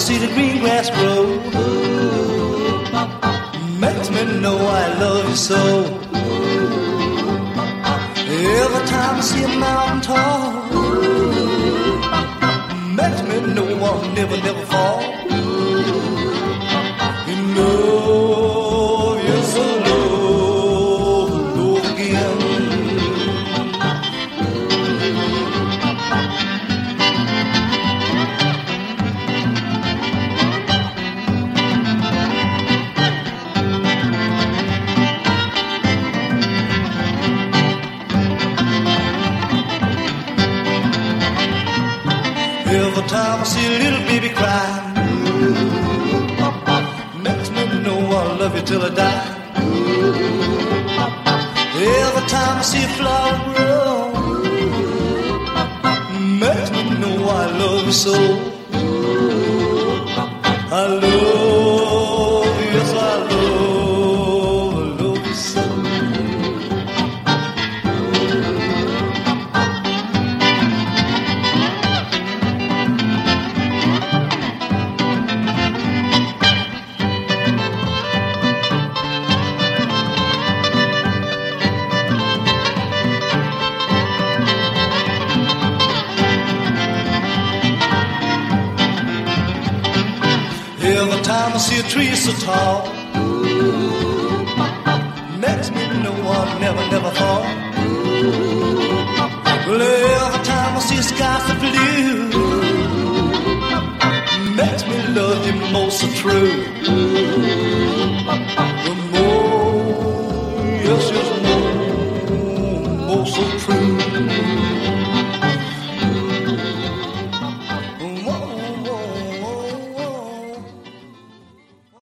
see the green grass grow, makes me know I love you so. Every time I see a mountain tall, makes me know I'll never, never fall. You know you're so low, low again. Every time I see a little baby cry, makes me know I'll love you till I die. Every time I see a flower grow, makes me know I love you so. I love you, yes I love you so. Every time I see a tree so tall, makes me know I'll never, never fall. Well, every time I see a sky so blue, makes me love you most so true.